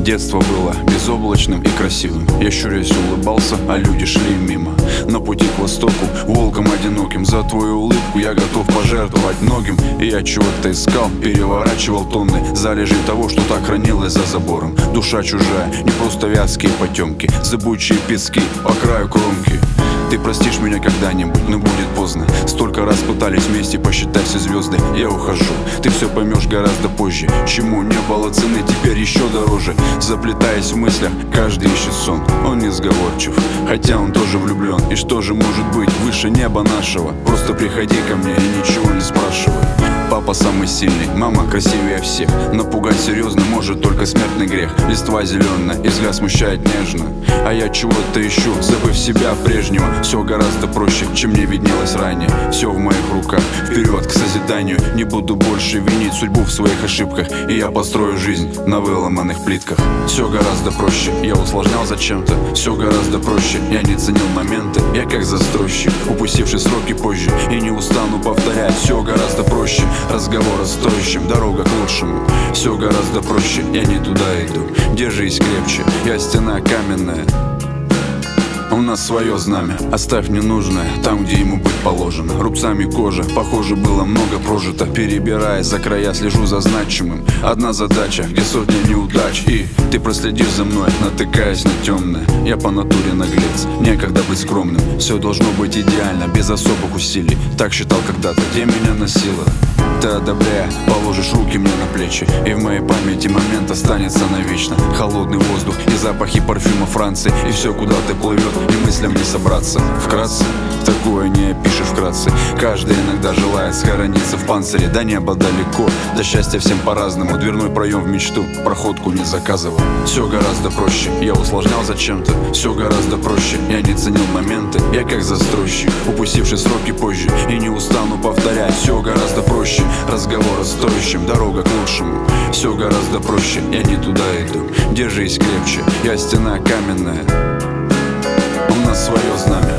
Детство было безоблачным и красивым. Я щурясь улыбался, а люди шли мимо. На пути к востоку, волком одиноким. За твою улыбку я готов пожертвовать многим. И я чего-то искал, переворачивал тонны залежей того, что так хранилось за забором. Душа чужая, не просто вязкие потемки, зыбучие пески по краю кромки. Ты простишь меня когда-нибудь, но будет поздно. Столько раз пытались вместе посчитать все звезды. Я ухожу, ты все поймешь гораздо позже. Чему не было цены, теперь еще дороже. Заплетаясь в мыслях, каждый ищет сон. Он несговорчив, хотя он тоже влюблен. И что же может быть выше неба нашего? Просто приходи ко мне и ничего не спрашивай. Папа самый сильный, мама красивее всех. Напугать серьезно может только смертный грех. Листва зеленая, и взгляд смущает нежно. А я чего-то ищу, забыв себя прежнего. Все гораздо проще, чем мне виднелось ранее. Все в моих руках, вперед к созиданию. Не буду больше винить судьбу в своих ошибках. И я построю жизнь на выломанных плитках. Все гораздо проще, я усложнял зачем-то. Все гораздо проще, я не ценил моменты. Я как застройщик, упустивший сроки позже. И не устану повторять, все гораздо проще. Разговор о стоящем, дорога к лучшему. Все гораздо проще, я не туда иду. Держись крепче, я стена каменная. У нас свое знамя, оставь ненужное там, где ему быть положено. Рубцами кожа, похоже, было много прожито. Перебирая за края, слежу за значимым. Одна задача, где сотни неудач. И ты проследишь за мной, натыкаясь на темное. Я по натуре наглец, некогда быть скромным. Все должно быть идеально, без особых усилий. Так считал когда-то, где меня носило. Ты, одобряя, положишь руки мне на плечи. И в моей памяти момент останется навечно. Холодный воздух и запахи парфюма Франции. И все куда-то плывет, и мыслям не собраться. Вкратце, такое не опишешь вкратце. Каждый иногда желает схорониться в панцире. До неба далеко, до счастья всем по-разному. Дверной проем в мечту, проходку не заказывал. Все гораздо проще, я усложнял зачем-то. Все гораздо проще, я не ценил моменты. Я как застройщик, упустивший сроки позже. И не устану повторять, все гораздо проще. Разговор о стоящем, дорога к лучшему. Все гораздо проще, я не туда иду. Держись крепче, я стена каменная. У нас свое знамя,